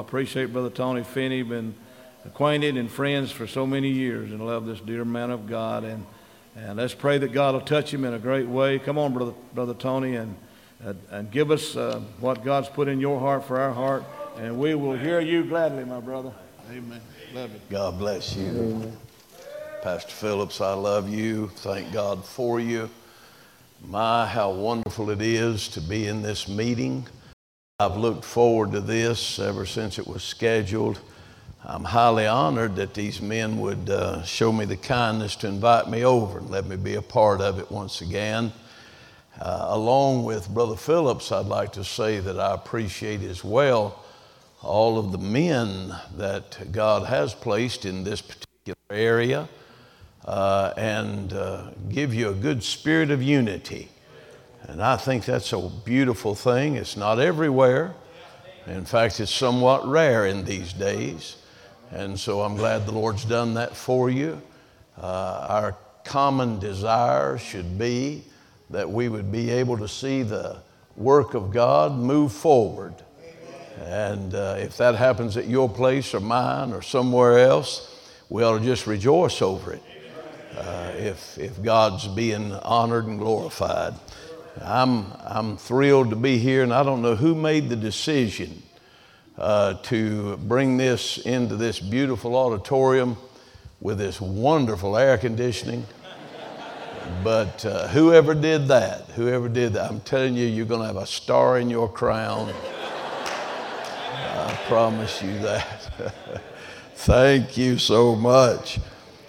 appreciate Brother Tony Finney. Been acquainted and friends for so many years, and love this dear man of God. And let's pray that God will touch him in a great way. Come on, Brother Tony, and give us what God's put in your heart for our heart, and we will hear you gladly, my brother. Amen. Love you. God bless you. Amen. Pastor Phillips, I love you. Thank God for you. My, how wonderful it is to be in this meeting. I've looked forward to this ever since it was scheduled. I'm highly honored that these men would show me the kindness to invite me over and let me be a part of it once again. Along with Brother Phillips, I'd like to say that I appreciate as well all of the men that God has placed in this particular area and give you a good spirit of unity. And I think that's a beautiful thing. It's not everywhere. In fact, it's somewhat rare in these days. And so I'm glad the Lord's done that for you. Our common desire should be that we would be able to see the work of God move forward. And if that happens at your place or mine or somewhere else, we ought to just rejoice over it. If God's being honored and glorified. I'm thrilled to be here, and I don't know who made the decision to bring this into this beautiful auditorium with this wonderful air conditioning. But whoever did that, I'm telling you, you're going to have a star in your crown. I promise you that. Thank you so much.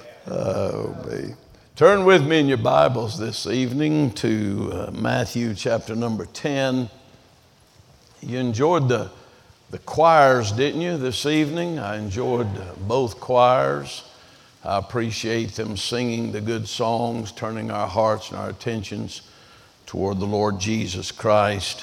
Turn with me in your Bibles this evening to Matthew chapter number 10. You enjoyed the choirs, didn't you, this evening? I enjoyed both choirs. I appreciate them singing the good songs, turning our hearts and our attentions toward the Lord Jesus Christ.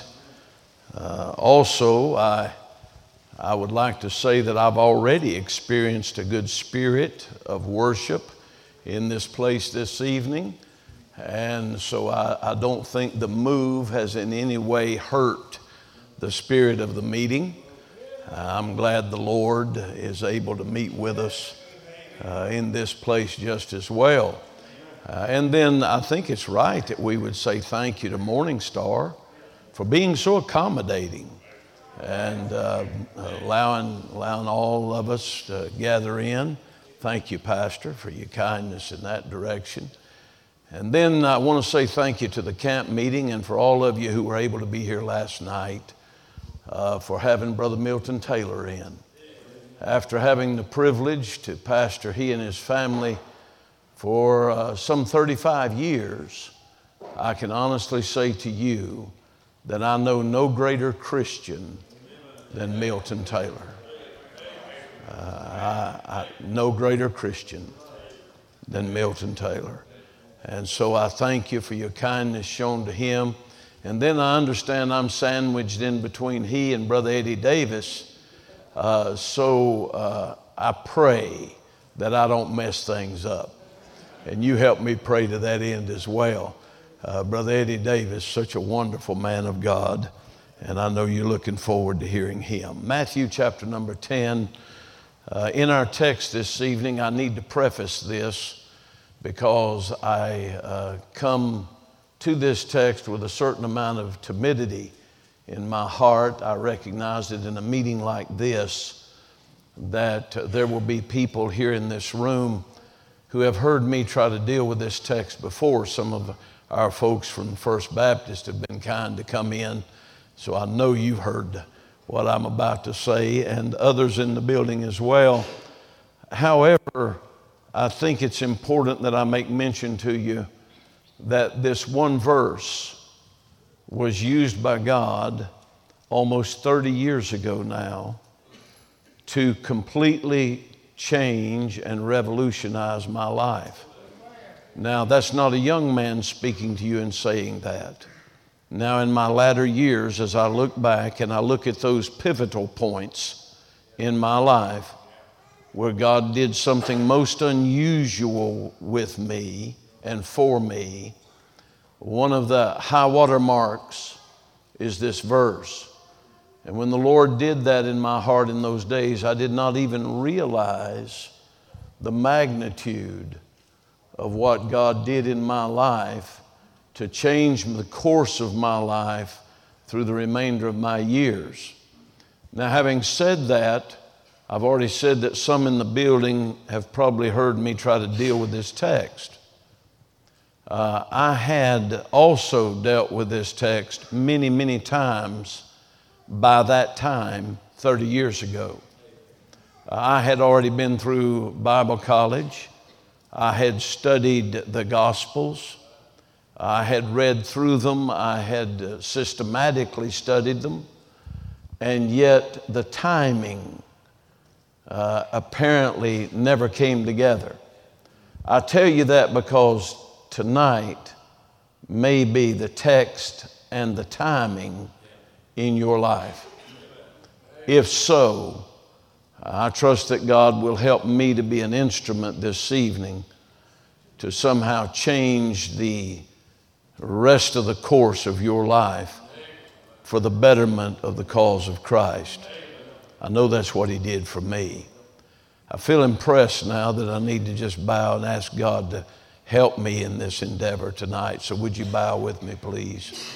Also, I would like to say that I've already experienced a good spirit of worship in this place this evening. And so I don't think the move has in any way hurt the spirit of the meeting. I'm glad the Lord is able to meet with us in this place just as well. And then I think it's right that we would say thank you to Morning Star for being so accommodating and allowing all of us to gather in. Thank you, Pastor, for your kindness in that direction. And then I want to say thank you to the camp meeting and for all of you who were able to be here last night for having Brother Milton Taylor in. After having the privilege to pastor he and his family for some 35 years, I can honestly say to you that I know no greater Christian than Milton Taylor. No greater Christian than Milton Taylor. And so I thank you for your kindness shown to him. And then I understand I'm sandwiched in between he and Brother Eddie Davis. So I pray that I don't mess things up. And you help me pray to that end as well. Brother Eddie Davis, such a wonderful man of God. And I know you're looking forward to hearing him. Matthew chapter number 10. In our text this evening, I need to preface this because I come to this text with a certain amount of timidity in my heart. I recognize that in a meeting like this, that there will be people here in this room who have heard me try to deal with this text before. Some of our folks from First Baptist have been kind to come in, so I know you've heard what I'm about to say, and others in the building as well. However, I think it's important that I make mention to you that this one verse was used by God almost 30 years ago now to completely change and revolutionize my life. Now, that's not a young man speaking to you and saying that. Now, in my latter years, as I look back and I look at those pivotal points in my life where God did something most unusual with me and for me, one of the high water marks is this verse. And when the Lord did that in my heart in those days, I did not even realize the magnitude of what God did in my life to change the course of my life through the remainder of my years. Now, having said that, I've already said that some in the building have probably heard me try to deal with this text. I had also dealt with this text many, many times by that time, 30 years ago. I had already been through Bible college. I had studied the Gospels. I had read through them. I had systematically studied them. And yet the timing apparently never came together. I tell you that because tonight may be the text and the timing in your life. If so, I trust that God will help me to be an instrument this evening to somehow change the rest of the course of your life for the betterment of the cause of Christ. I know that's what He did for me. I feel impressed now that I need to just bow and ask God to help me in this endeavor tonight. So would you bow with me, please?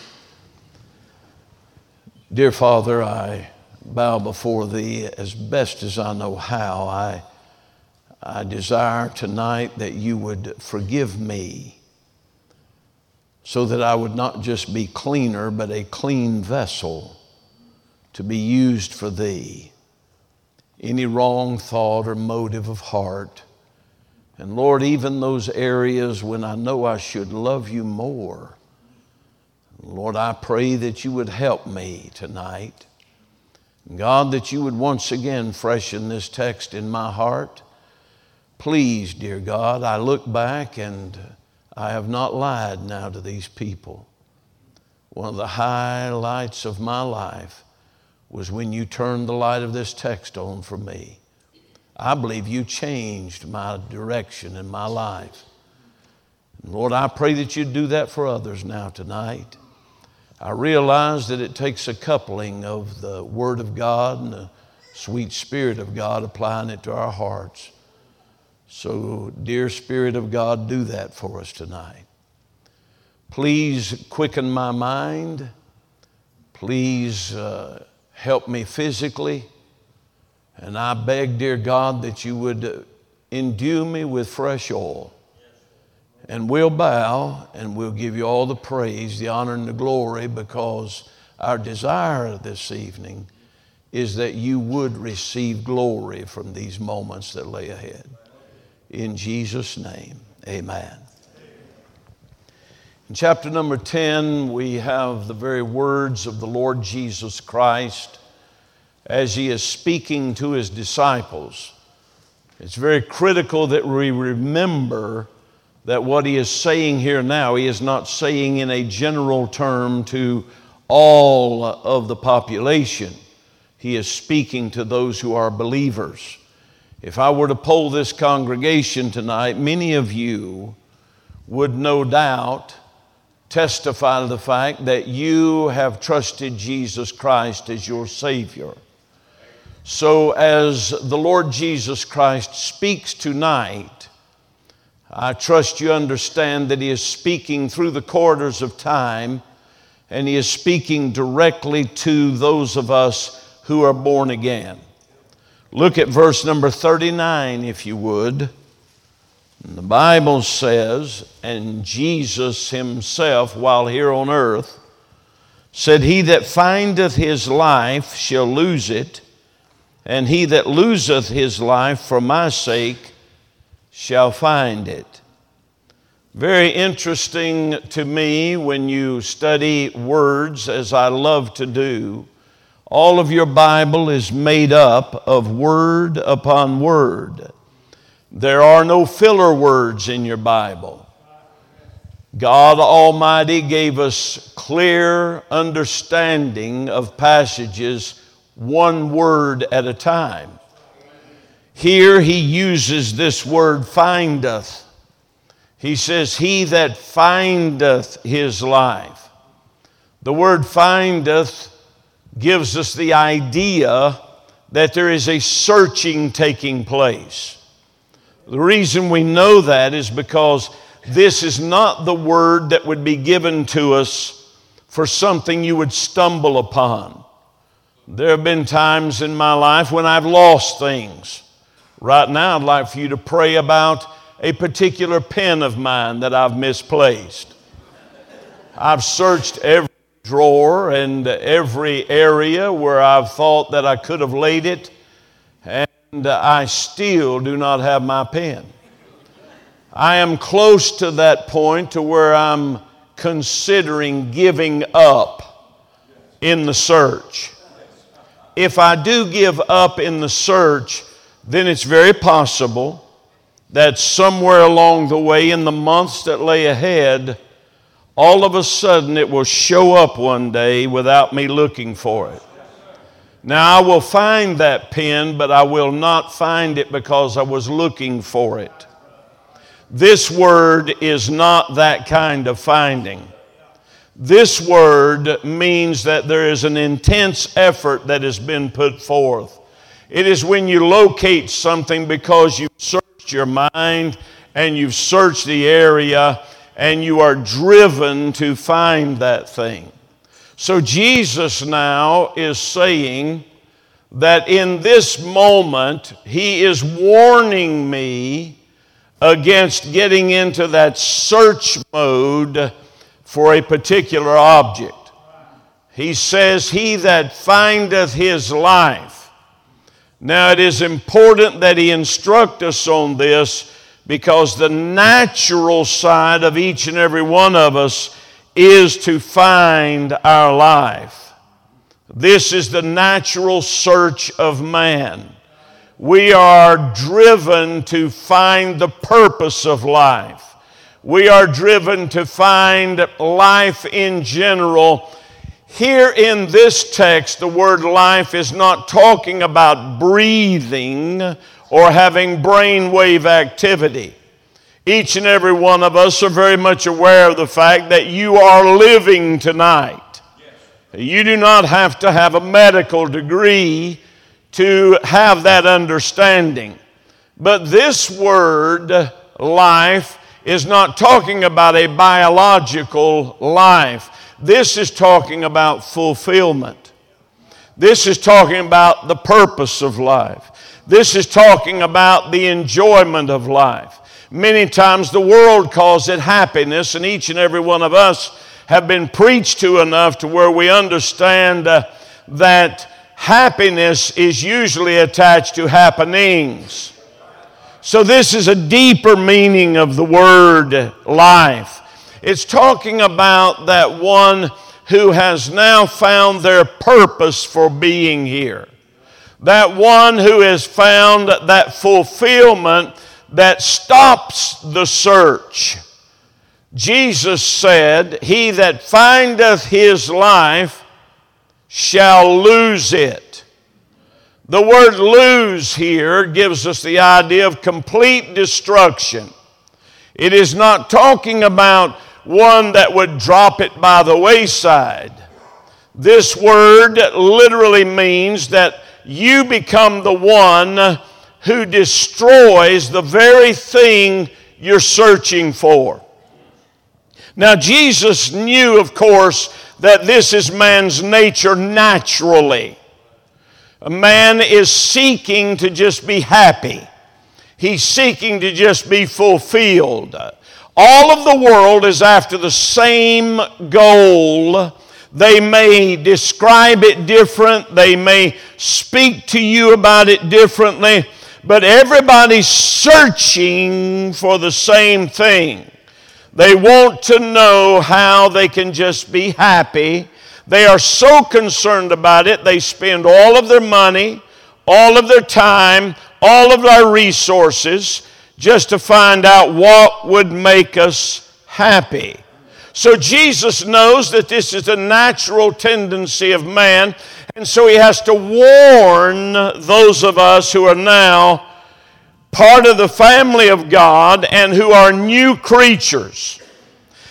Dear Father, I bow before Thee as best as I know how. I desire tonight that You would forgive me so that I would not just be cleaner, but a clean vessel to be used for Thee. Any wrong thought or motive of heart, and Lord, even those areas when I know I should love You more, Lord, I pray that You would help me tonight. God, that You would once again freshen this text in my heart. Please, dear God, I look back and I have not lied now to these people. One of the highlights of my life was when You turned the light of this text on for me. I believe You changed my direction in my life. And Lord, I pray that You'd do that for others now tonight. I realize that it takes a coupling of the Word of God and the sweet Spirit of God applying it to our hearts. So, dear Spirit of God, do that for us tonight. Please quicken my mind. Please help me physically. And I beg, dear God, that You would endue me with fresh oil. And we'll bow and we'll give You all the praise, the honor, and the glory, because our desire this evening is that You would receive glory from these moments that lay ahead. In Jesus' name, amen. In chapter number 10, we have the very words of the Lord Jesus Christ as He is speaking to His disciples. It's very critical that we remember that what He is saying here now, He is not saying in a general term to all of the population. He is speaking to those who are believers. If I were to poll this congregation tonight, many of you would no doubt testify to the fact that you have trusted Jesus Christ as your Savior. So as the Lord Jesus Christ speaks tonight, I trust you understand that He is speaking through the corridors of time, and He is speaking directly to those of us who are born again. Look at verse number 39, if you would. And the Bible says, and Jesus Himself, while here on earth, said, He that findeth his life shall lose it, and he that loseth his life for my sake shall find it. Very interesting to me when you study words, as I love to do. All of your Bible is made up of word upon word. There are no filler words in your Bible. God Almighty gave us clear understanding of passages, one word at a time. Here He uses this word findeth. He says, He that findeth his life. The word findeth gives us the idea that there is a searching taking place. The reason we know that is because this is not the word that would be given to us for something you would stumble upon. There have been times in my life when I've lost things. Right now, I'd like for you to pray about a particular pen of mine that I've misplaced. I've searched every drawer and every area where I've thought that I could have laid it, and I still do not have my pen. I am close to that point to where I'm considering giving up in the search. If I do give up in the search, then it's very possible that somewhere along the way in the months that lay ahead, all of a sudden it will show up one day without me looking for it. Now I will find that pen, but I will not find it because I was looking for it. This word is not that kind of finding. This word means that there is an intense effort that has been put forth. It is when you locate something because you've searched your mind and you've searched the area and you are driven to find that thing. So Jesus now is saying that in this moment, He is warning me against getting into that search mode for a particular object. He says, "He that findeth his life." Now it is important that He instruct us on this, because the natural side of each and every one of us is to find our life. This is the natural search of man. We are driven to find the purpose of life. We are driven to find life in general. Here in this text, the word life is not talking about breathing or having brainwave activity. Each and every one of us are very much aware of the fact that you are living tonight. You do not have to have a medical degree to have that understanding. But this word, life, is not talking about a biological life. This is talking about fulfillment. This is talking about the purpose of life. This is talking about the enjoyment of life. Many times the world calls it happiness, and each and every one of us have been preached to enough to where we understand that happiness is usually attached to happenings. So this is a deeper meaning of the word life. It's talking about that one who has now found their purpose for being here. That one who has found that fulfillment that stops the search. Jesus said, "He that findeth his life shall lose it." The word lose here gives us the idea of complete destruction. It is not talking about one that would drop it by the wayside. This word literally means that you become the one who destroys the very thing you're searching for. Now, Jesus knew, of course, that this is man's nature naturally. A man is seeking to just be happy. He's seeking to just be fulfilled. All of the world is after the same goal. They may describe it different. They may speak to you about it differently. But everybody's searching for the same thing. They want to know how they can just be happy. They are so concerned about it, they spend all of their money, all of their time, all of their resources just to find out what would make us happy. So Jesus knows that this is a natural tendency of man, and so He has to warn those of us who are now part of the family of God and who are new creatures.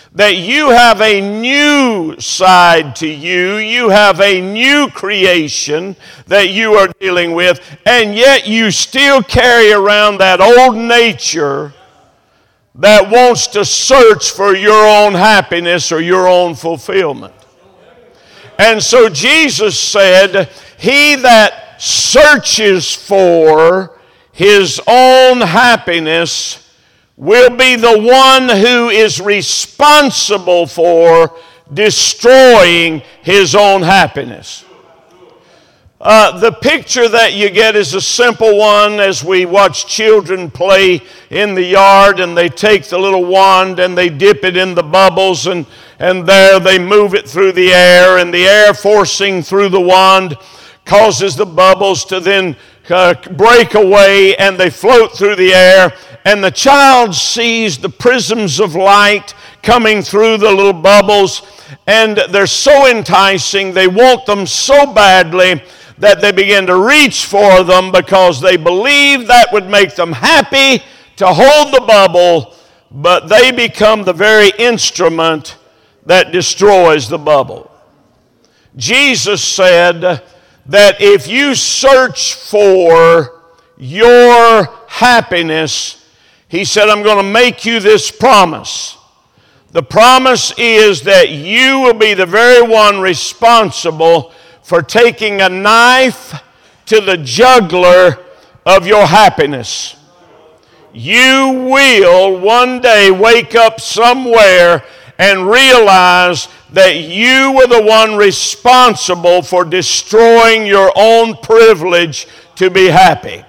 that you have a new side to you. You have a new creation that you are dealing with, and yet you still carry around that old nature that wants to search for your own happiness or your own fulfillment. And so Jesus said, he that searches for his own happiness will be the one who is responsible for destroying his own happiness. The picture that you get is a simple one as we watch children play in the yard, and they take the little wand and they dip it in the bubbles, and there they move it through the air, and the air forcing through the wand causes the bubbles to then break away, and they float through the air, and the child sees the prisms of light coming through the little bubbles, and they're so enticing, they want them so badly that they begin to reach for them because they believe that would make them happy to hold the bubble, but they become the very instrument that destroys the bubble. Jesus said that if you search for your happiness, he said, I'm going to make you this promise. The promise is that you will be the very one responsible for taking a knife to the jugular of your happiness. You will one day wake up somewhere and realize that you were the one responsible for destroying your own privilege to be happy.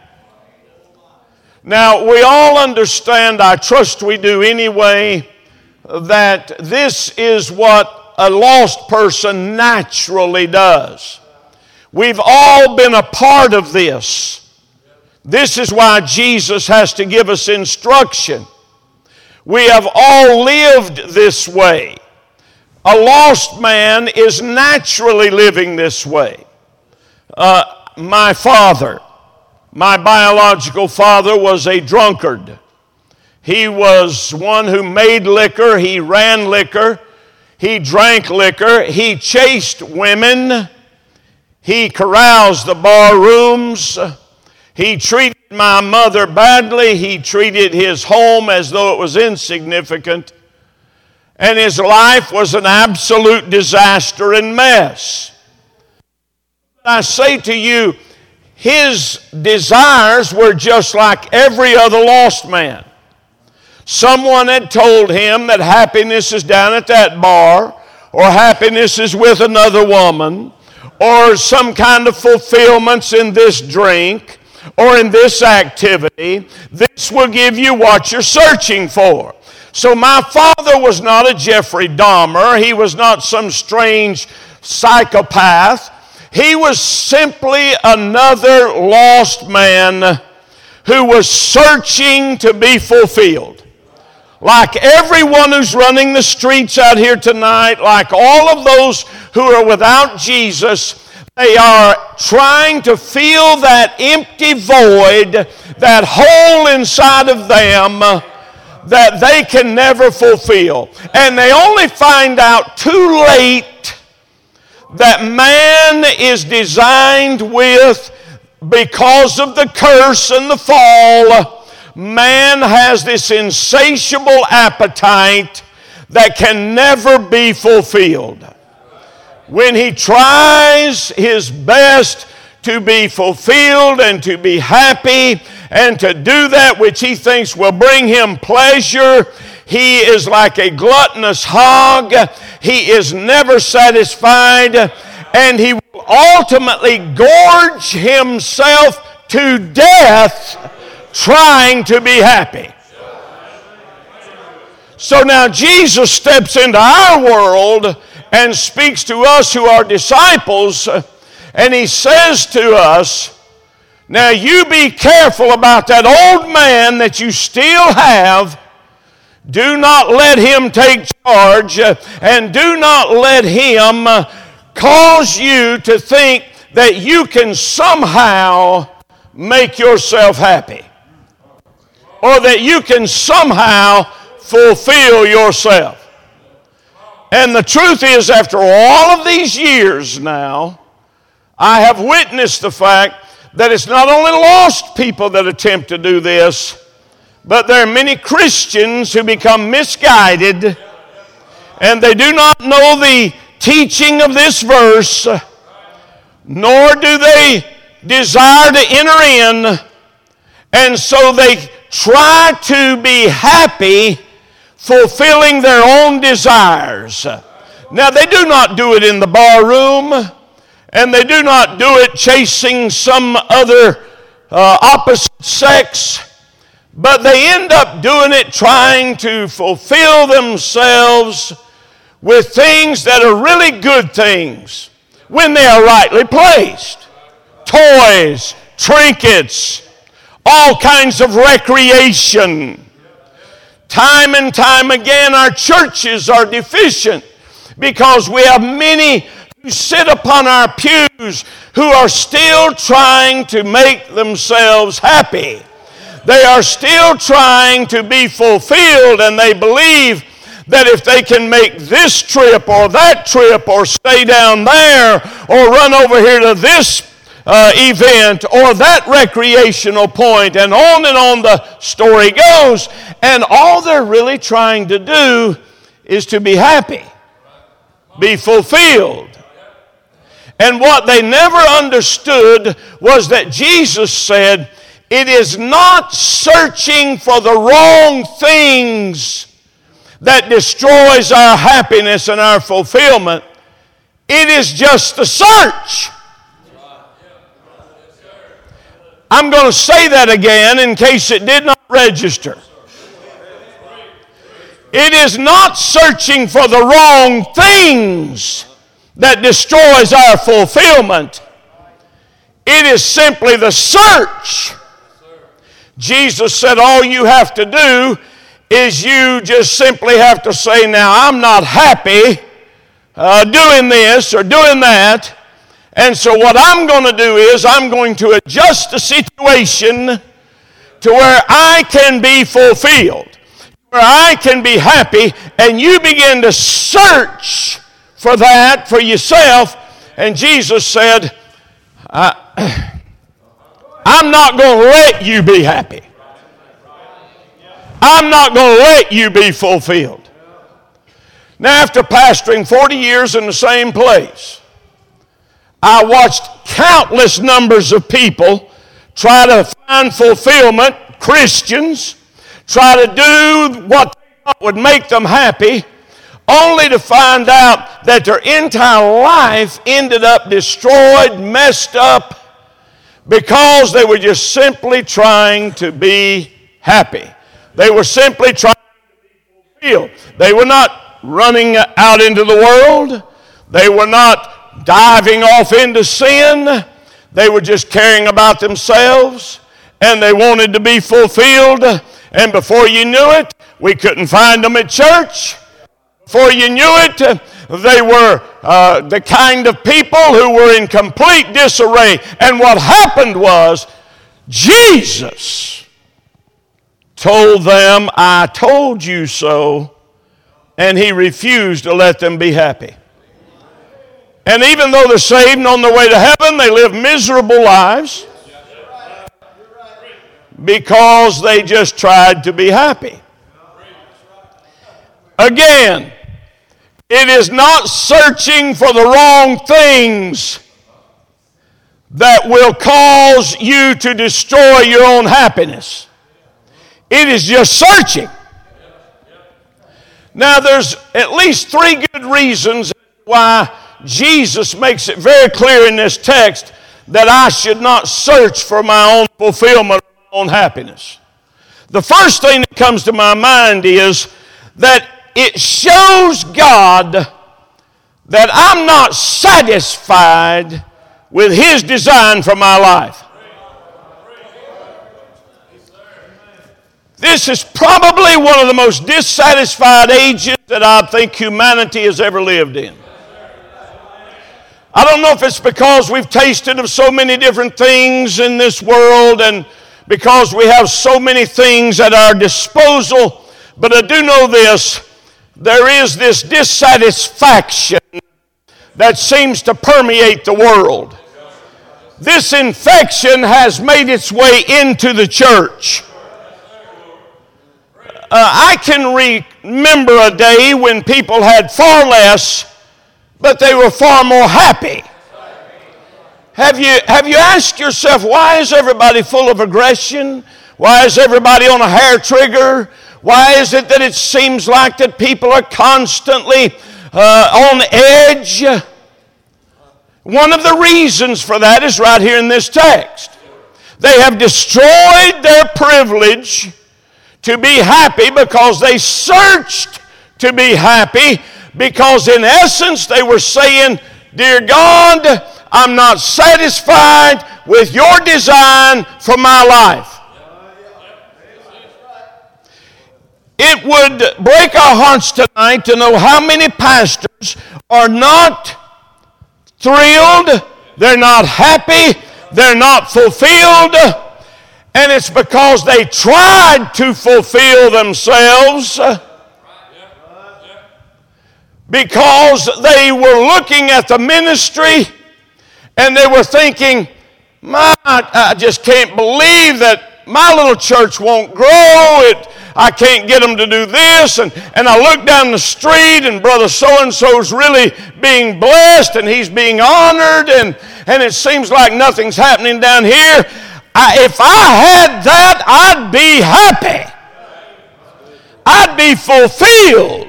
Now, we all understand, I trust we do anyway, that this is what a lost person naturally does. We've all been a part of this. This is why Jesus has to give us instruction. We have all lived this way. A lost man is naturally living this way. My father, my biological father, was a drunkard. He was one who made liquor, he ran liquor, he drank liquor, he chased women, he caroused the bar rooms, he treated my mother badly, he treated his home as though it was insignificant, and his life was an absolute disaster and mess. I say to you, his desires were just like every other lost man. Someone had told him that happiness is down at that bar, or happiness is with another woman, or some kind of fulfillments in this drink, or in this activity. This will give you what you're searching for. So my father was not a Jeffrey Dahmer. He was not some strange psychopath. He was simply another lost man who was searching to be fulfilled. Like everyone who's running the streets out here tonight, like all of those who are without Jesus, they are trying to fill that empty void, that hole inside of them that they can never fulfill. And they only find out too late that man is designed with, because of the curse and the fall, man has this insatiable appetite that can never be fulfilled. When he tries his best to be fulfilled and to be happy and to do that which he thinks will bring him pleasure, he is like a gluttonous hog. He is never satisfied, and he will ultimately gorge himself to death trying to be happy. So now Jesus steps into our world and speaks to us who are disciples, and he says to us, now you be careful about that old man that you still have. Do not let him take charge, and do not let him cause you to think that you can somehow make yourself happy, or that you can somehow fulfill yourself. And the truth is, after all of these years now, I have witnessed the fact that it's not only lost people that attempt to do this, but there are many Christians who become misguided, and they do not know the teaching of this verse, nor do they desire to enter in, and so they try to be happy fulfilling their own desires. Now, they do not do it in the bar room, and they do not do it chasing some other opposite sex, but they end up doing it trying to fulfill themselves with things that are really good things when they are rightly placed. Toys, trinkets, all kinds of recreation. Time and time again, our churches are deficient because we have many who sit upon our pews who are still trying to make themselves happy. They are still trying to be fulfilled, and they believe that if they can make this trip or that trip or stay down there or run over here to this event or that recreational point, and on the story goes, and all they're really trying to do is to be happy, be fulfilled. And what they never understood was that Jesus said, it is not searching for the wrong things that destroys our happiness and our fulfillment. It is just the search. I'm going to say that again in case it did not register. It is not searching for the wrong things that destroys our fulfillment. It is simply the search. Jesus said all you have to do is you just simply have to say, now I'm not happy doing this or doing that, and so what I'm going to do is I'm going to adjust the situation to where I can be fulfilled, where I can be happy, and you begin to search for that for yourself. And Jesus said, I'm not going to let you be happy. I'm not going to let you be fulfilled. Now, after pastoring 40 years in the same place, I watched countless numbers of people try to find fulfillment, Christians, try to do what they thought would make them happy, only to find out that their entire life ended up destroyed, messed up, because they were just simply trying to be happy. They were simply trying to be fulfilled. They were not running out into the world. They were not diving off into sin. They were just caring about themselves, and they wanted to be fulfilled. And before you knew it, we couldn't find them at church. Before you knew it, they were the kind of people who were in complete disarray. And what happened was, Jesus told them, I told you so, and he refused to let them be happy. And even though they're saved and on their way to heaven, they live miserable lives because they just tried to be happy. Again, it is not searching for the wrong things that will cause you to destroy your own happiness. It is just searching. Now, there's at least 3 good reasons why Jesus makes it very clear in this text that I should not search for my own fulfillment, my own happiness. The first thing that comes to my mind is that it shows God that I'm not satisfied with His design for my life. This is probably one of the most dissatisfied ages that I think humanity has ever lived in. I don't know if it's because we've tasted of so many different things in this world and because we have so many things at our disposal, but I do know this, there is this dissatisfaction that seems to permeate the world. This infection has made its way into the church. I can remember a day when people had far less, but they were far more happy. Have you asked yourself, why is everybody full of aggression? Why is everybody on a hair trigger? Why is it that it seems like that people are constantly on edge? One of the reasons for that is right here in this text. They have destroyed their privilege to be happy because they searched to be happy, because in essence they were saying, dear God, I'm not satisfied with your design for my life. It would break our hearts tonight to know how many pastors are not thrilled, they're not happy, they're not fulfilled, and it's because they tried to fulfill themselves, because they were looking at the ministry and they were thinking, I just can't believe that my little church won't grow. I can't get them to do this. And I look down the street and brother so-and-so's really being blessed and he's being honored, and it seems like nothing's happening down here. If I had that, I'd be happy. I'd be fulfilled.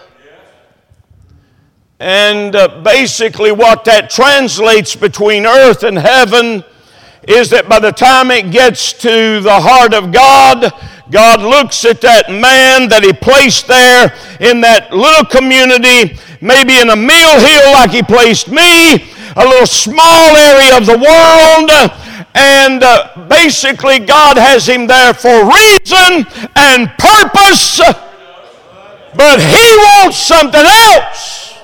And basically what that translates between earth and heaven is that by the time it gets to the heart of God, God looks at that man that He placed there in that little community, maybe in a mill hill like He placed me, a little small area of the world, and basically God has him there for reason and purpose, but He wants something else.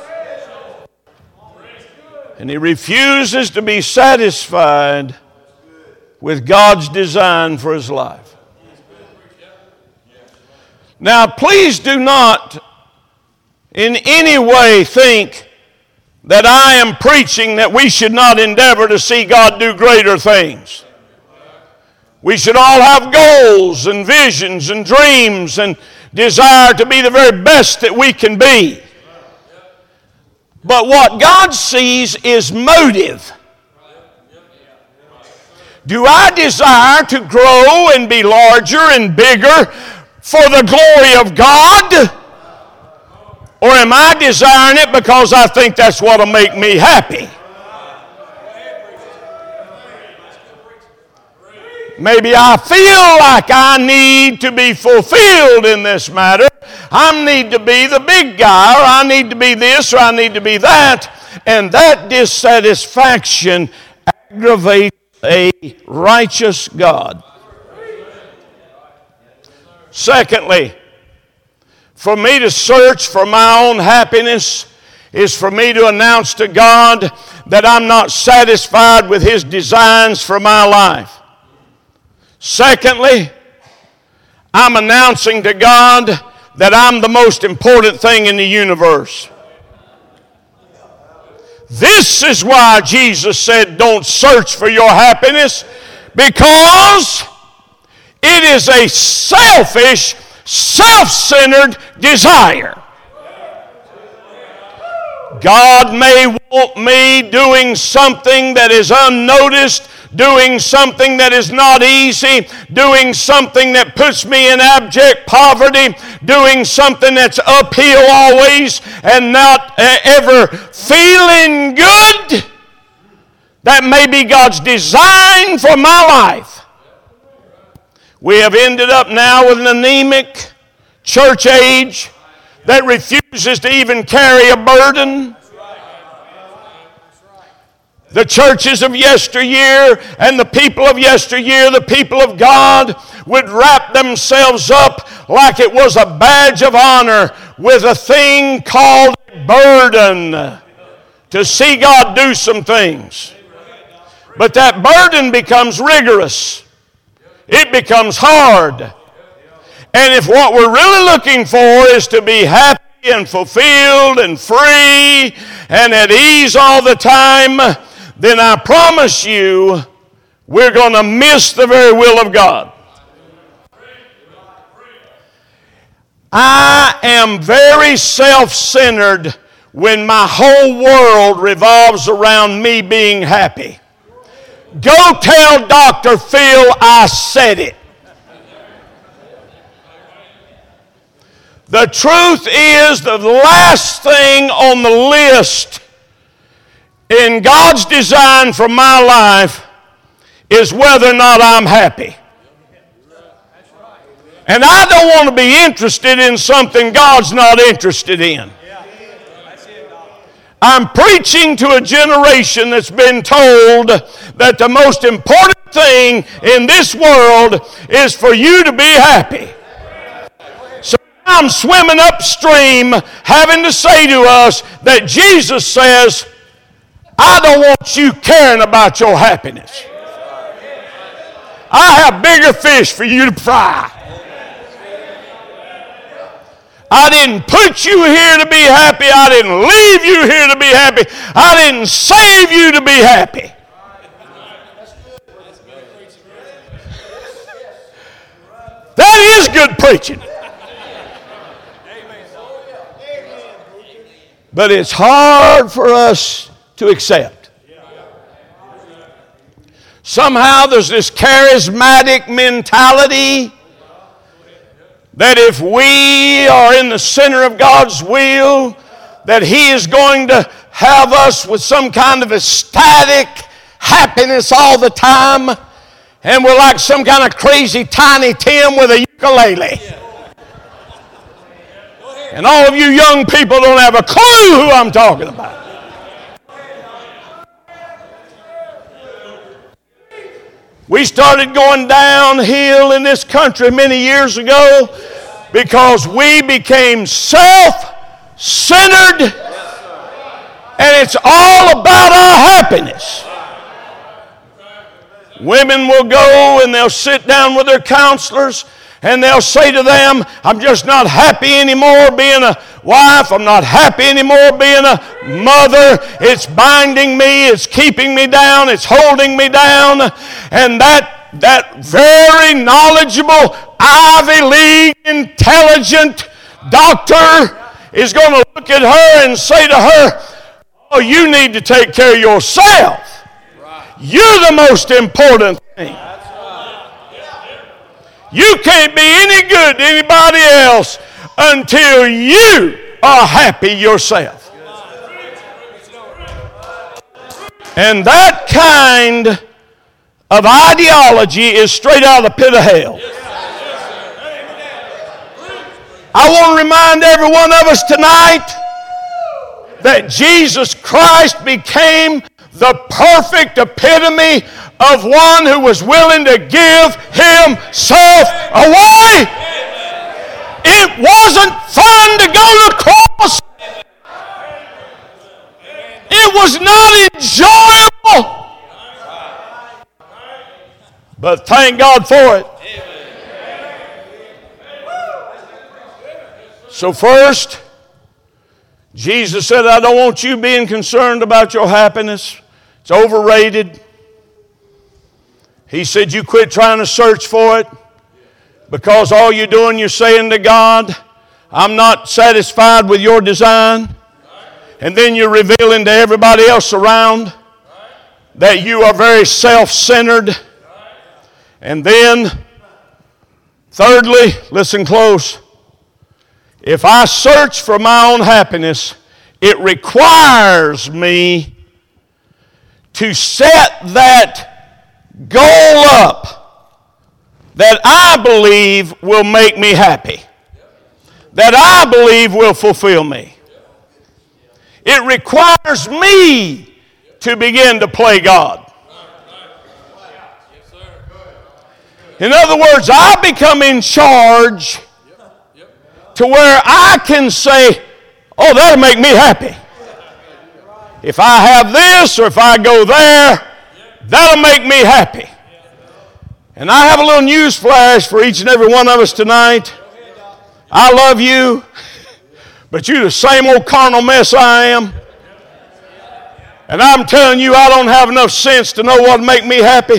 And he refuses to be satisfied with God's design for his life. Now, please do not in any way think that I am preaching that we should not endeavor to see God do greater things. We should all have goals and visions and dreams and desire to be the very best that we can be. But what God sees is motive. Do I desire to grow and be larger and bigger for the glory of God? Or am I desiring it because I think that's what will make me happy? Maybe I feel like I need to be fulfilled in this matter. I need to be the big guy, or I need to be this, or I need to be that. And that dissatisfaction aggravates a righteous God. Secondly, for me to search for my own happiness is for me to announce to God that I'm not satisfied with His designs for my life. Secondly, I'm announcing to God that I'm the most important thing in the universe. This is why Jesus said, don't search for your happiness, because it is a selfish, self-centered desire. God may want me doing something that is unnoticed, doing something that is not easy, doing something that puts me in abject poverty, doing something that's uphill always and not ever feeling good. That may be God's design for my life. We have ended up now with an anemic church age that refuses to even carry a burden. The churches of yesteryear and the people of yesteryear, the people of God, would wrap themselves up like it was a badge of honor with a thing called burden to see God do some things. But that burden becomes rigorous. It becomes hard. And if what we're really looking for is to be happy and fulfilled and free and at ease all the time, then I promise you we're going to miss the very will of God. I am very self-centered when my whole world revolves around me being happy. Go tell Dr. Phil I said it. The truth is, the last thing on the list in God's design for my life is whether or not I'm happy. And I don't want to be interested in something God's not interested in. I'm preaching to a generation that's been told that the most important thing in this world is for you to be happy. So I'm swimming upstream having to say to us that Jesus says, I don't want you caring about your happiness. I have bigger fish for you to fry. I didn't put you here to be happy. I didn't leave you here to be happy. I didn't save you to be happy. That is good preaching. But it's hard for us to accept. Somehow there's this charismatic mentality that if we are in the center of God's will, that He is going to have us with some kind of ecstatic happiness all the time, and we're like some kind of crazy Tiny Tim with a ukulele. And all of you young people don't have a clue who I'm talking about. We started going downhill in this country many years ago because we became self-centered, and it's all about our happiness. Women will go and they'll sit down with their counselors and they'll say to them, I'm just not happy anymore being a wife. I'm not happy anymore being a mother. It's binding me. It's keeping me down. It's holding me down. And that very knowledgeable, Ivy League, intelligent doctor is going to look at her and say to her, oh, you need to take care of yourself. You're the most important thing. You can't be any good to anybody else until you are happy yourself. And that kind of ideology is straight out of the pit of hell. I want to remind every one of us tonight that Jesus Christ became the perfect epitome of one who was willing to give himself away. It wasn't fun to go to the cross. It was not enjoyable. But thank God for it. So first, Jesus said, I don't want you being concerned about your happiness. It's overrated. He said, you quit trying to search for it, because all you're doing, you're saying to God, I'm not satisfied with your design. And then you're revealing to everybody else around that you are very self-centered. And then, thirdly, listen close. If I search for my own happiness, it requires me to set that goal up that I believe will make me happy, that I believe will fulfill me. It requires me to begin to play God. In other words, I become in charge to where I can say, oh, that'll make me happy. If I have this or if I go there, that'll make me happy. And I have a little news flash for each and every one of us tonight. I love you, but you're the same old carnal mess I am. And I'm telling you, I don't have enough sense to know what would make me happy.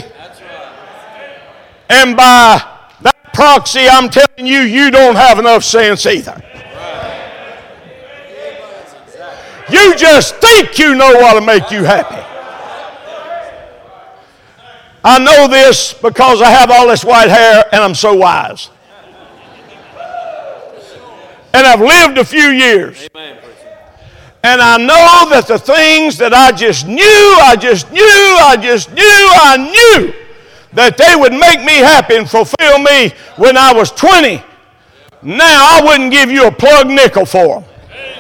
And by that proxy, I'm telling you, you don't have enough sense either. You just think you know what will make you happy. I know this because I have all this white hair and I'm so wise. And I've lived a few years. And I know that the things that I knew that they would make me happy and fulfill me when I was 20. Now I wouldn't give you a plug nickel for them.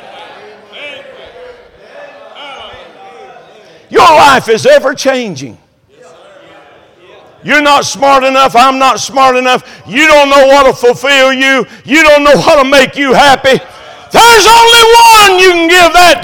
Your life is ever changing. You're not smart enough. I'm not smart enough. You don't know what will fulfill you. You don't know what will make you happy. There's only one you can give that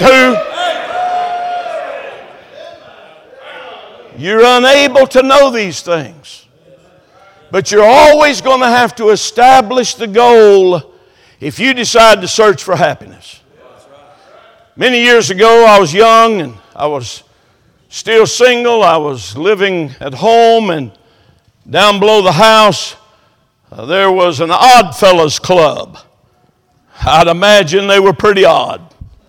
to. You're unable to know these things. But you're always going to have to establish the goal if you decide to search for happiness. Many years ago, I was young and I was still single. I was living at home, and down below the house, there was an Odd Fellows Club. I'd imagine they were pretty odd.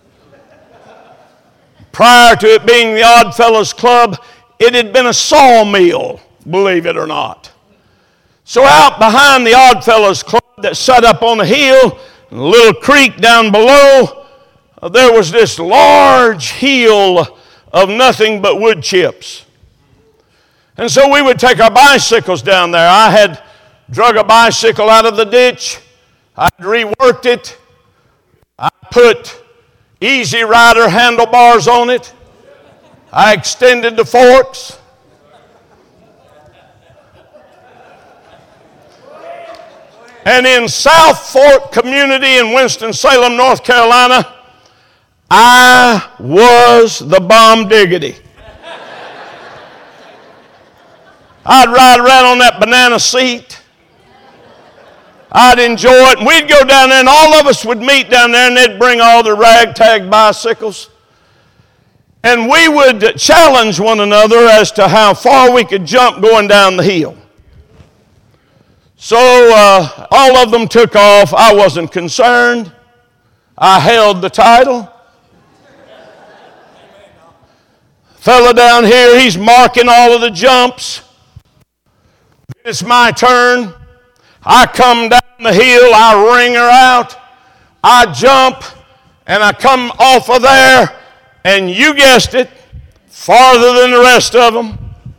Prior to it being the Odd Fellows Club, it had been a sawmill, believe it or not. So out behind the Odd Fellows Club that sat up on the hill, and a little creek down below, there was this large hill of nothing but wood chips. And so we would take our bicycles down there. I had drug a bicycle out of the ditch. I reworked it. I put Easy Rider handlebars on it. I extended the forks. And in South Fork Community in Winston-Salem, North Carolina, I was the bomb diggity. I'd ride around on that banana seat. I'd enjoy it. And we'd go down there, and all of us would meet down there, and they'd bring all the ragtag bicycles. And we would challenge one another as to how far we could jump going down the hill. So all of them took off. I wasn't concerned. I held the title. Fella down here, he's marking all of the jumps. It's my turn. I come down the hill, I ring her out, I jump, and I come off of there, and you guessed it, farther than the rest of them.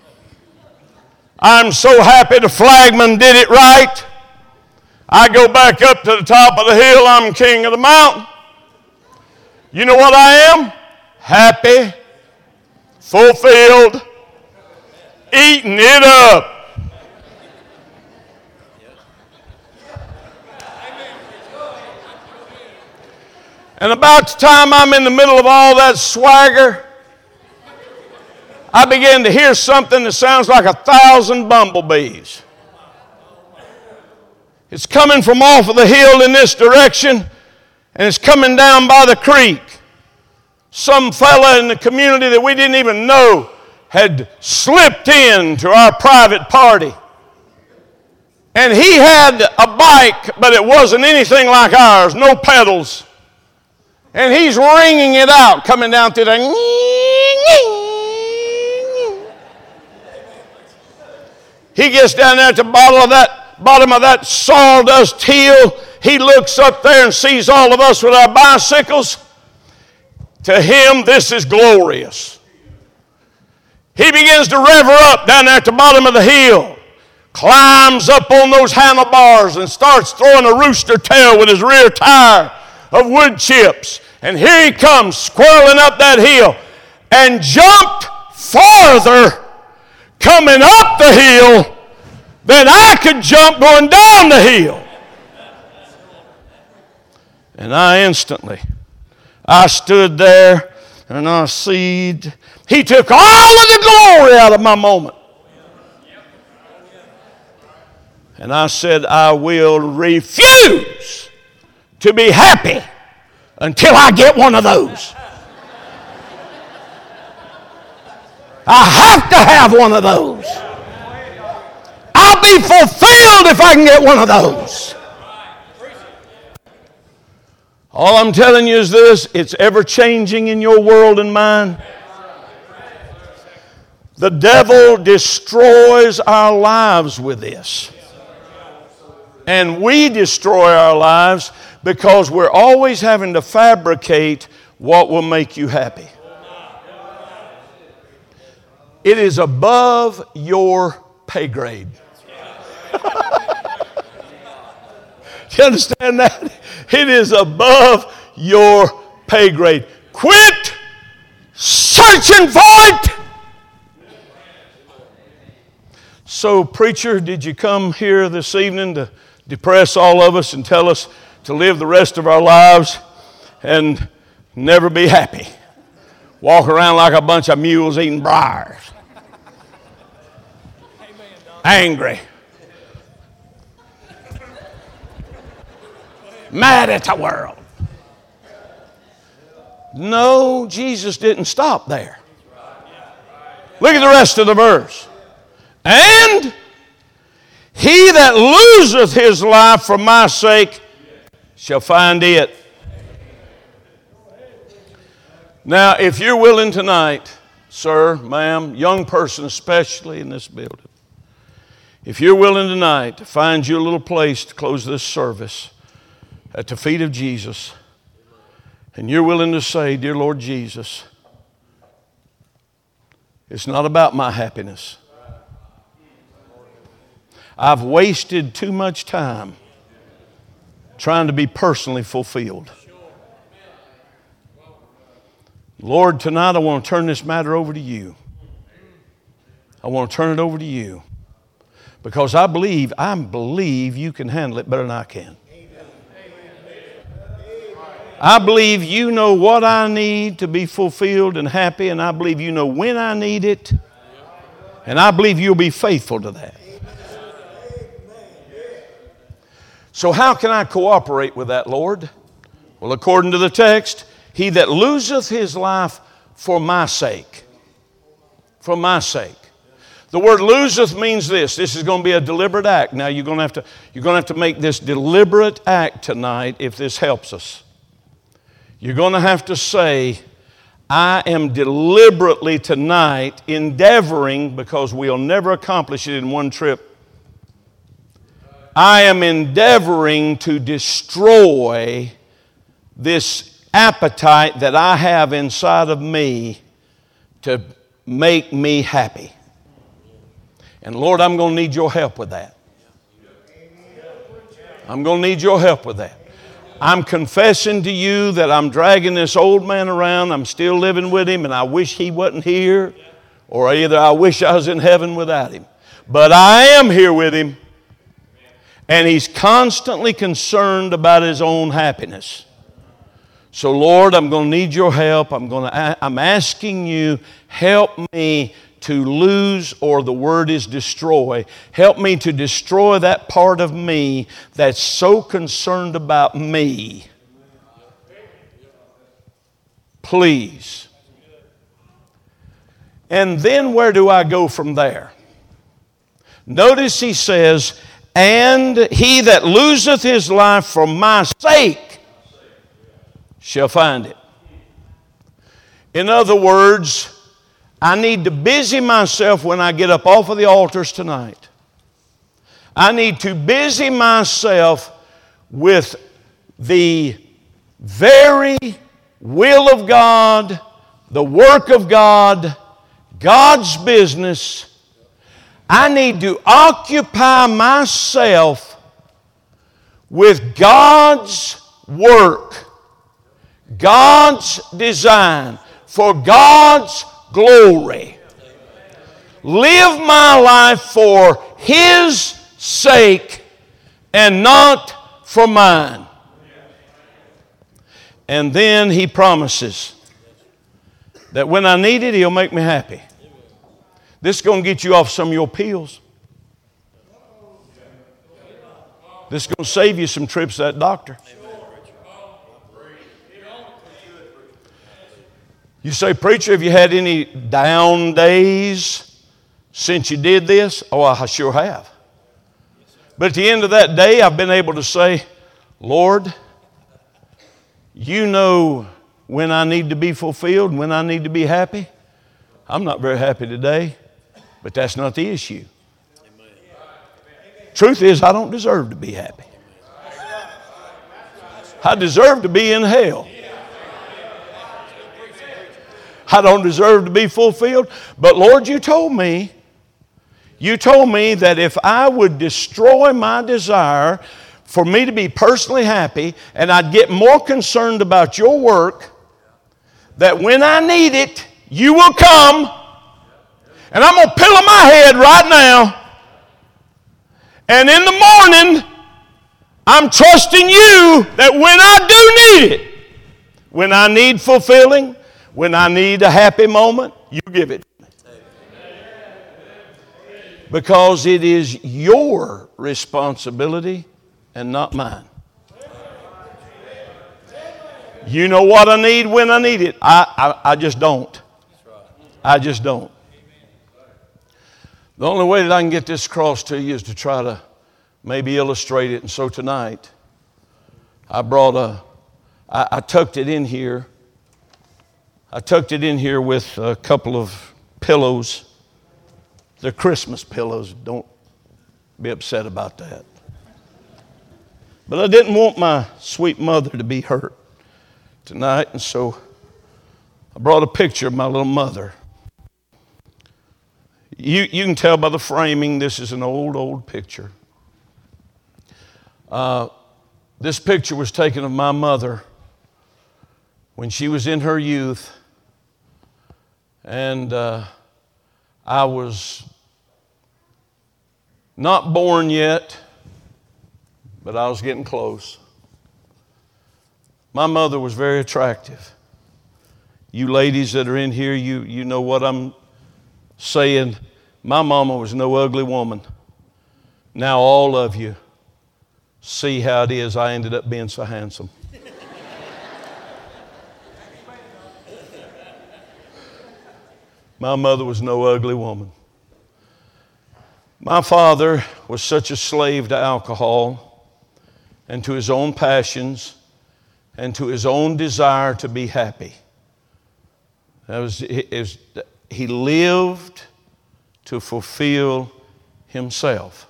I'm so happy the flagman did it right. I go back up to the top of the hill, I'm king of the mountain. You know what I am? Happy, fulfilled, eating it up. And about the time I'm in the middle of all that swagger, I began to hear something that sounds like 1,000 bumblebees. It's coming from off of the hill in this direction, and it's coming down by the creek. Some fella in the community that we didn't even know had slipped into our private party. And he had a bike, but it wasn't anything like ours, no pedals. And he's ringing it out, coming down through there. He gets down there at the bottom of that sawdust hill. He looks up there and sees all of us with our bicycles. To him, this is glorious. He begins to rev her up down there at the bottom of the hill, climbs up on those handlebars and starts throwing a rooster tail with his rear tire of wood chips. And here he comes, squirreling up that hill, and jumped farther coming up the hill than I could jump going down the hill. And I stood there, and I seed. He took all of the glory out of my moment. And I said, I will refuse to be happy until I get one of those. I have to have one of those. I'll be fulfilled if I can get one of those. All I'm telling you is this, it's ever changing in your world and mine. The devil destroys our lives with this. And we destroy our lives because we're always having to fabricate what will make you happy. It is above your pay grade. Do you understand that? It is above your pay grade. Quit searching for it. So, preacher, did you come here this evening to depress all of us and tell us to live the rest of our lives and never be happy? Walk around like a bunch of mules eating briars. Angry. Mad at the world. No, Jesus didn't stop there. Look at the rest of the verse. And he that loseth his life for my sake shall find it. Now, if you're willing tonight, sir, ma'am, young person especially in this building, if you're willing tonight to find you a little place to close this service at the feet of Jesus, and you're willing to say, dear Lord Jesus, it's not about my happiness. I've wasted too much time trying to be personally fulfilled. Lord, tonight I want to turn this matter over to you. I want to turn it over to you. Because I believe you can handle it better than I can. I believe you know what I need to be fulfilled and happy, and I believe you know when I need it, and I believe you'll be faithful to that. So how can I cooperate with that, Lord? Well, according to the text, he that loseth his life for my sake. For my sake. The word loseth means this. This is going to be a deliberate act. Now you're going to have to make this deliberate act tonight if this helps us. You're going to have to say, I am deliberately tonight endeavoring, because we'll never accomplish it in one trip. I am endeavoring to destroy this appetite that I have inside of me to make me happy. And Lord, I'm going to need your help with that. I'm going to need your help with that. I'm confessing to you that I'm dragging this old man around. I'm still living with him, and I wish he wasn't here, or either I wish I was in heaven without him. But I am here with him, and he's constantly concerned about his own happiness. So, Lord, I'm going to need your help. I'm asking you, help me to lose, or the word is destroy. Help me to destroy that part of me that's so concerned about me. Please. And then where do I go from there? Notice he says, and he that loseth his life for my sake shall find it. In other words, I need to busy myself when I get up off of the altars tonight. I need to busy myself with the very will of God, the work of God, God's business. I need to occupy myself with God's work, God's design, for God's glory. Live my life for His sake and not for mine. And then He promises that when I need it, He'll make me happy. This is going to get you off some of your pills. This is going to save you some trips to that doctor. You say, preacher, have you had any down days since you did this? Oh, I sure have. But at the end of that day, I've been able to say, Lord, you know when I need to be fulfilled, when I need to be happy. I'm not very happy today, but that's not the issue. Truth is, I don't deserve to be happy. I deserve to be in hell. I don't deserve to be fulfilled. But Lord, you told me that if I would destroy my desire for me to be personally happy, and I'd get more concerned about your work, that when I need it, you will come. And I'm going to pillow my head right now. And in the morning, I'm trusting you that when I do need it, when I need fulfilling, when I need a happy moment, you give it to me. Because it is your responsibility and not mine. You know what I need when I need it. I just don't. I just don't. The only way that I can get this across to you is to try to maybe illustrate it. And so tonight, I tucked it in here. I tucked it in here with a couple of pillows. They're Christmas pillows. Don't be upset about that. But I didn't want my sweet mother to be hurt tonight, and so I brought a picture of my little mother. You can tell by the framing this is an old picture. This picture was taken of my mother when she was in her youth, and I was not born yet, but I was getting close. My mother was very attractive. You ladies that are in here, you know what I'm saying. My mama was no ugly woman. Now all of you see how it is I ended up being so handsome. My mother was no ugly woman. My father was such a slave to alcohol and to his own passions and to his own desire to be happy. He lived to fulfill himself.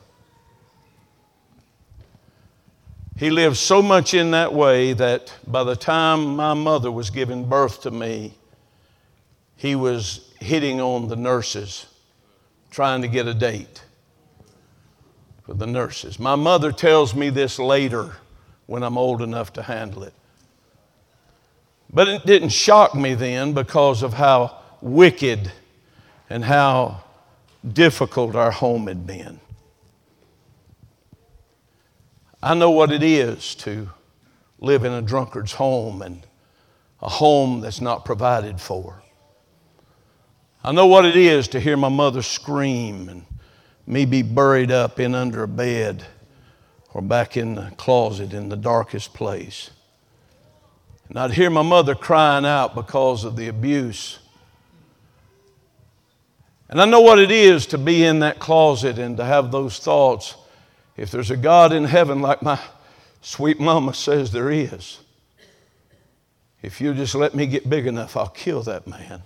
He lived so much in that way that by the time my mother was giving birth to me, he was hitting on the nurses, trying to get a date for the nurses. My mother tells me this later when I'm old enough to handle it. But it didn't shock me then because of how wicked and how difficult our home had been. I know what it is to live in a drunkard's home and a home that's not provided for. I know what it is to hear my mother scream and me be buried up in under a bed or back in the closet in the darkest place. And I'd hear my mother crying out because of the abuse. And I know what it is to be in that closet and to have those thoughts. If there's a God in heaven like my sweet mama says there is, if you'll just let me get big enough, I'll kill that man.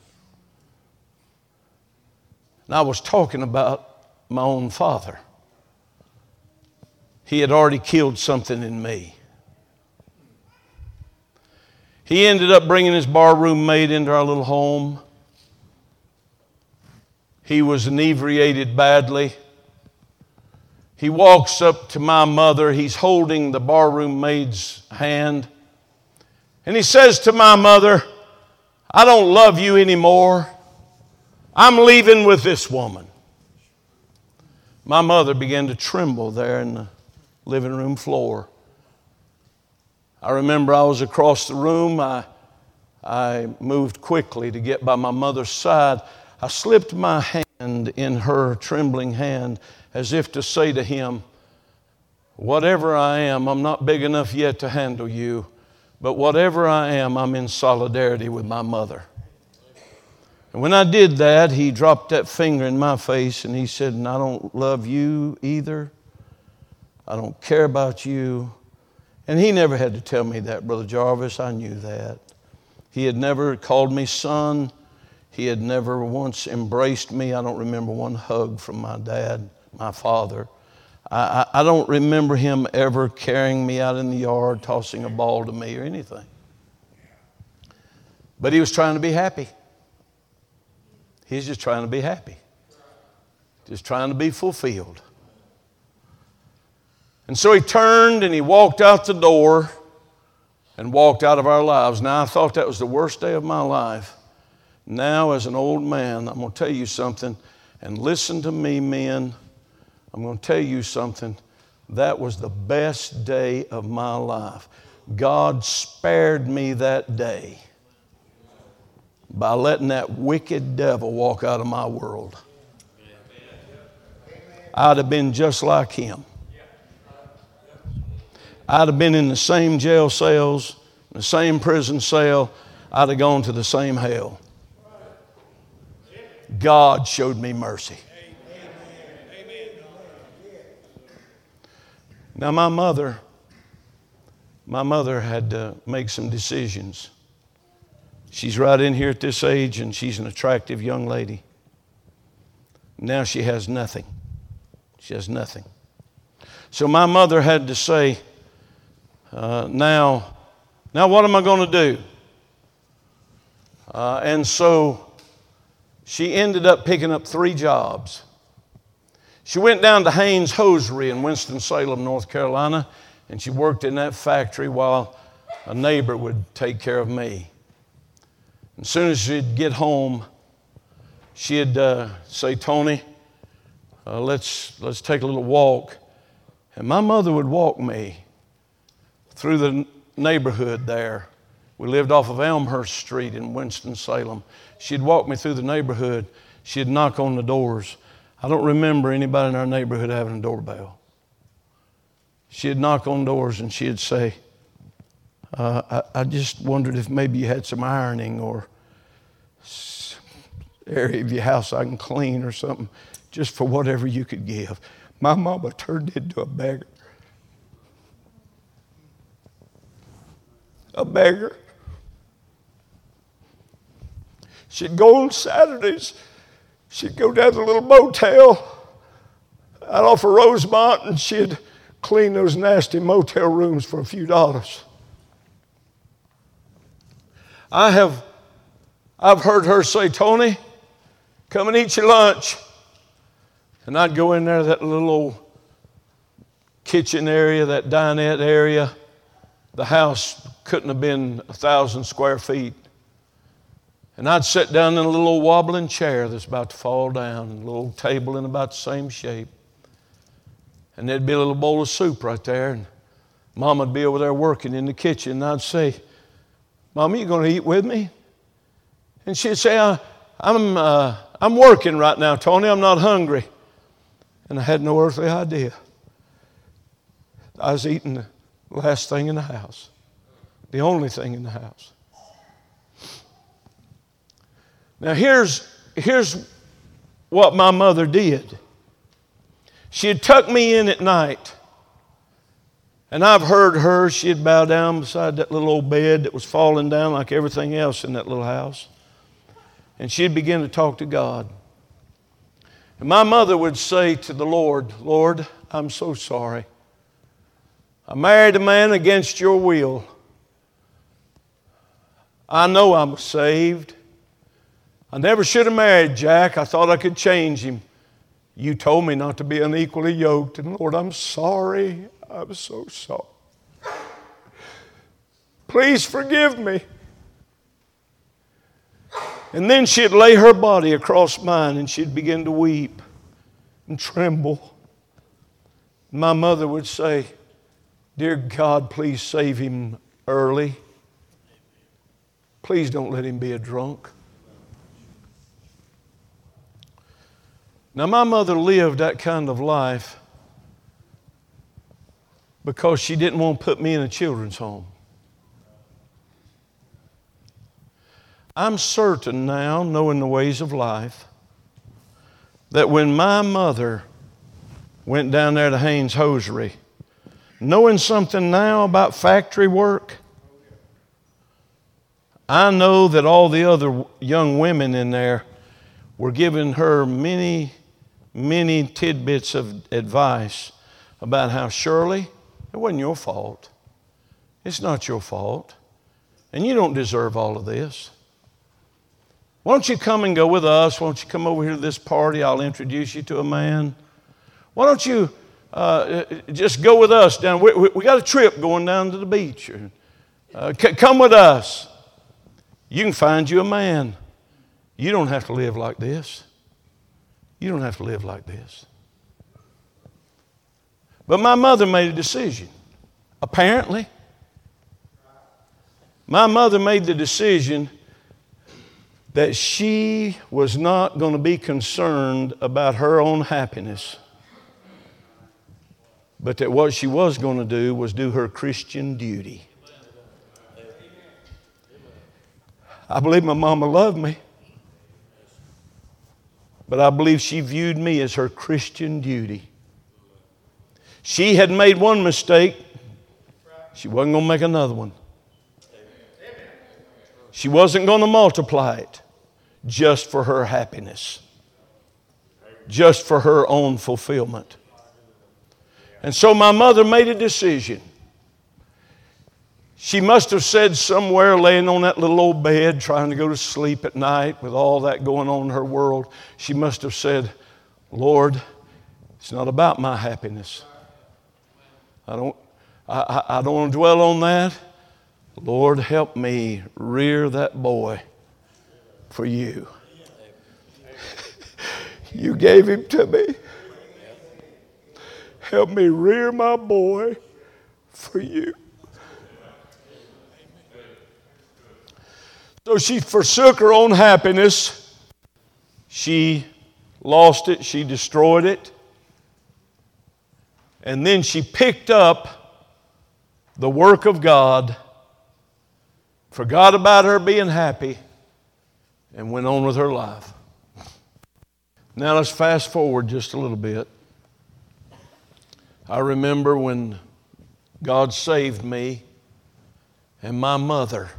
And I was talking about my own father. He had already killed something in me. He ended up bringing his barroom maid into our little home. He was inebriated badly. He walks up to my mother. He's holding the barroom maid's hand. And he says to my mother, "I don't love you anymore. I'm leaving with this woman." My mother began to tremble there in the living room floor. I remember I was across the room. I moved quickly to get by my mother's side. I slipped my hand in her trembling hand as if to say to him, "Whatever I am, I'm not big enough yet to handle you, but whatever I am, I'm in solidarity with my mother." And when I did that, he dropped that finger in my face and he said, and I don't love you either. I don't care about you. And he never had to tell me that, Brother Jarvis. I knew that. He had never called me son. He had never once embraced me. I don't remember one hug from my dad, my father. I don't remember him ever carrying me out in the yard, tossing a ball to me or anything. But he was trying to be happy. He's just trying to be happy. Just trying to be fulfilled. And so he turned and he walked out the door and walked out of our lives. Now, I thought that was the worst day of my life. Now, as an old man, I'm going to tell you something. And listen to me, men. I'm going to tell you something. That was the best day of my life. God spared me that day by letting that wicked devil walk out of my world. I'd have been just like him. I'd have been in the same jail cells, the same prison cell. I'd have gone to the same hell. God showed me mercy. Now my mother had to make some decisions. She's right in here at this age and she's an attractive young lady. Now she has nothing. She has nothing. So my mother had to say, now what am I going to do? And so she ended up picking up 3 jobs. She went down to Haynes Hosiery in Winston-Salem, North Carolina, and she worked in that factory while a neighbor would take care of me. As soon as she'd get home, she'd say, Tony, let's take a little walk. And my mother would walk me through the neighborhood there. We lived off of Elmhurst Street in Winston-Salem. She'd walk me through the neighborhood. She'd knock on the doors. I don't remember anybody in our neighborhood having a doorbell. She'd knock on doors and she'd say, I just wondered if maybe you had some ironing or area of your house I can clean or something, just for whatever you could give. My mama turned into a beggar. A beggar. She'd go on Saturdays. She'd go down to the little motel out off of Rosemont and she'd clean those nasty motel rooms for a few dollars. I've heard her say, Tony, come and eat your lunch. And I'd go in there, that little old kitchen area, that dinette area. The house couldn't have been 1,000 square feet. And I'd sit down in a little old wobbling chair that's about to fall down, a little table in about the same shape. And there'd be a little bowl of soup right there. And Mom would be over there working in the kitchen. And I'd say, Mama, you going to eat with me? And she'd say, I'm working right now, Tony. I'm not hungry. And I had no earthly idea. I was eating the last thing in the house. The only thing in the house. Now here's what my mother did. She'd tuck me in at night. And I've heard her, she'd bow down beside that little old bed that was falling down like everything else in that little house. And she'd begin to talk to God. And my mother would say to the Lord, Lord, I'm so sorry. I married a man against your will. I know I'm saved. I never should have married Jack. I thought I could change him. You told me not to be unequally yoked. And Lord, I'm sorry. I'm so sorry. Please forgive me. And then she'd lay her body across mine and she'd begin to weep and tremble. My mother would say, Dear God, please save him early. Please don't let him be a drunk. Now, my mother lived that kind of life because she didn't want to put me in a children's home. I'm certain now, knowing the ways of life, that when my mother went down there to Haynes Hosiery, knowing something now about factory work, I know that all the other young women in there were giving her many, many tidbits of advice about how, Shirley, it wasn't your fault. It's not your fault. And you don't deserve all of this. Why don't you come and go with us? Why don't you come over here to this party? I'll introduce you to a man. Why don't you just go with us down? We got a trip going down to the beach. Come with us. You can find you a man. You don't have to live like this. You don't have to live like this. But my mother made a decision. Apparently, my mother made the decision that she was not going to be concerned about her own happiness, but that what she was going to do was do her Christian duty. I believe my mama loved me, but I believe she viewed me as her Christian duty. She had made one mistake. She wasn't going to make another one. She wasn't going to multiply it just for her happiness, just for her own fulfillment. And so my mother made a decision. She must have said somewhere, laying on that little old bed, trying to go to sleep at night with all that going on in her world, she must have said, Lord, it's not about my happiness. I don't want to dwell on that. Lord, help me rear that boy for you. You gave him to me. Help me rear my boy for you. So she forsook her own happiness. She lost it. She destroyed it. And then she picked up the work of God, forgot about her being happy, and went on with her life. Now let's fast forward just a little bit. I remember when God saved me, and my mother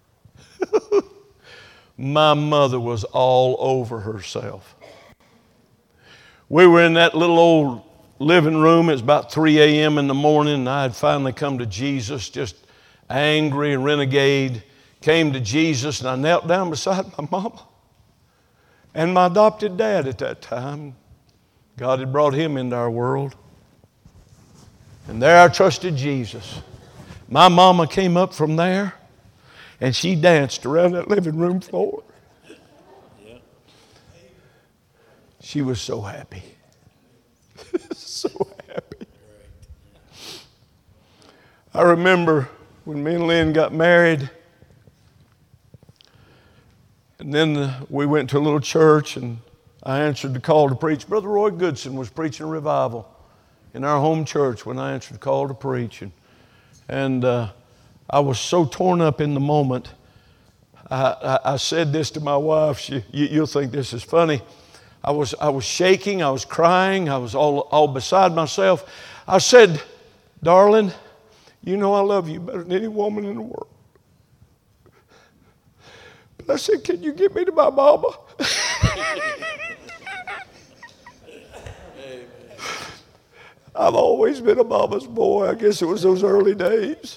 was all over herself. We were in that little old living room. It was about 3 a.m. in the morning, and I had finally come to Jesus, just angry and renegade. Came to Jesus, and I knelt down beside my mama and my adopted dad at that time. God had brought him into our world. And there I trusted Jesus. My mama came up from there, and she danced around that living room floor. She was so happy. So happy. I remember when me and Lynn got married, and then we went to a little church, and I answered the call to preach. Brother Roy Goodson was preaching a revival in our home church when I answered the call to preach. And I was so torn up in the moment. I said this to my wife. You'll think this is funny. I was shaking. I was crying. I was all beside myself. I said, darling, you know I love you better than any woman in the world. But I said, can you get me to my mama? I've always been a mama's boy. I guess it was those early days.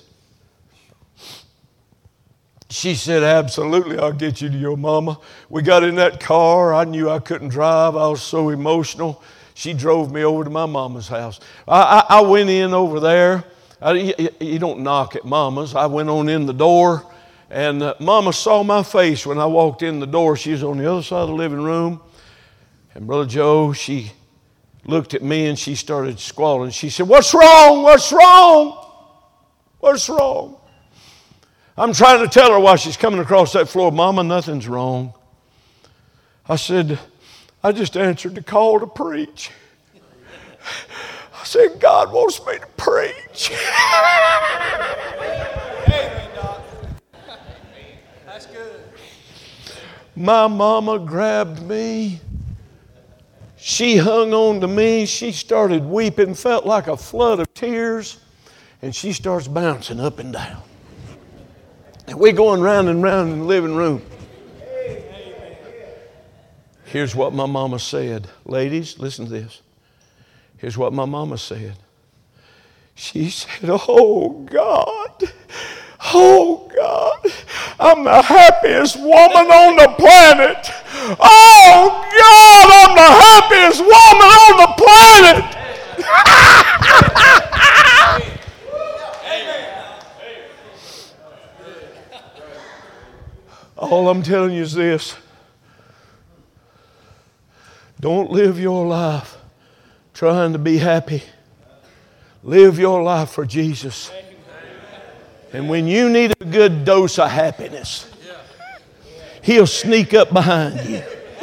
She said, absolutely, I'll get you to your mama. We got in that car. I knew I couldn't drive. I was so emotional. She drove me over to my mama's house. I went in over there. You don't knock at mama's. I went on in the door, and mama saw my face when I walked in the door. She was on the other side of the living room. And Brother Joe, she looked at me and she started squalling. She said, what's wrong? What's wrong? What's wrong? I'm trying to tell her while she's coming across that floor, Mama, nothing's wrong. I said, I just answered the call to preach. I said, God wants me to preach. Amen, Doc. That's good. My mama grabbed me. She hung on to me. She started weeping, felt like a flood of tears, and she starts bouncing up and down. And we're going round and round in the living room. Here's what my mama said. Ladies, listen to this. Here's what my mama said. She said, oh God, I'm the happiest woman on the planet. Oh God, I'm the happiest woman on the planet. All I'm telling you is this. Don't live your life trying to be happy. Live your life for Jesus. And when you need a good dose of happiness, He'll sneak up behind you.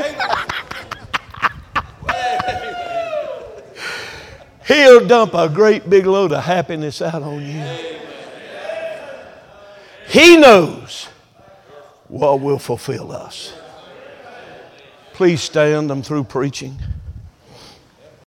He'll dump a great big load of happiness out on you. He knows what will fulfill us. Please stand. I'm through preaching.